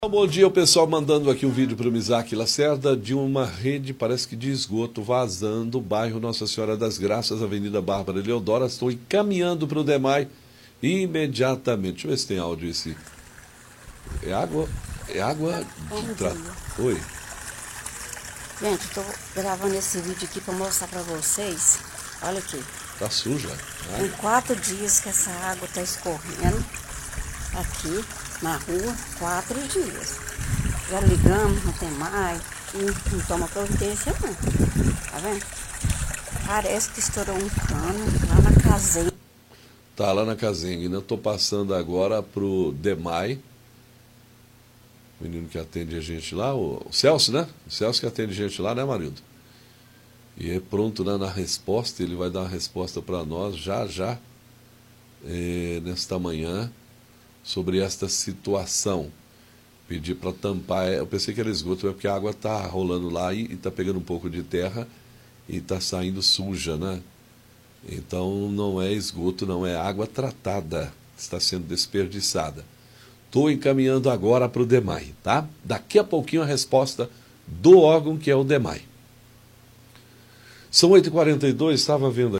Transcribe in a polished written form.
Bom dia, o pessoal mandando aqui um vídeo para o Misaque Lacerda de uma rede, parece que de esgoto, vazando, bairro Nossa Senhora das Graças, Avenida Bárbara Eleodora. Estou encaminhando para o DEMAI imediatamente. Deixa eu ver se tem áudio esse. É água de trato. Oi. Gente, estou gravando esse vídeo aqui para mostrar para vocês. Olha aqui. Tá suja. Tem 4 dias que essa água está escorrendo aqui na rua, 4 dias. Já ligamos, não tem mais, não toma providência não. Tá vendo? Parece que estourou um cano lá na casinha. Tá lá na casinha. Ainda estou passando agora pro DEMAI. O menino que atende a gente lá, o Celso, né? O Celso que atende a gente lá, né, Marildo? E é pronto, né, na resposta, ele vai dar uma resposta para nós já, nesta manhã, sobre esta situação. Pedir para tampar, eu pensei que era esgoto, é porque a água está rolando lá e está pegando um pouco de terra e está saindo suja, né? Então não é esgoto, não é água tratada, está sendo desperdiçada. Estou encaminhando agora para o DEMAI, tá? Daqui a pouquinho a resposta do órgão que é o DEMAI. São 8h42, estava vendo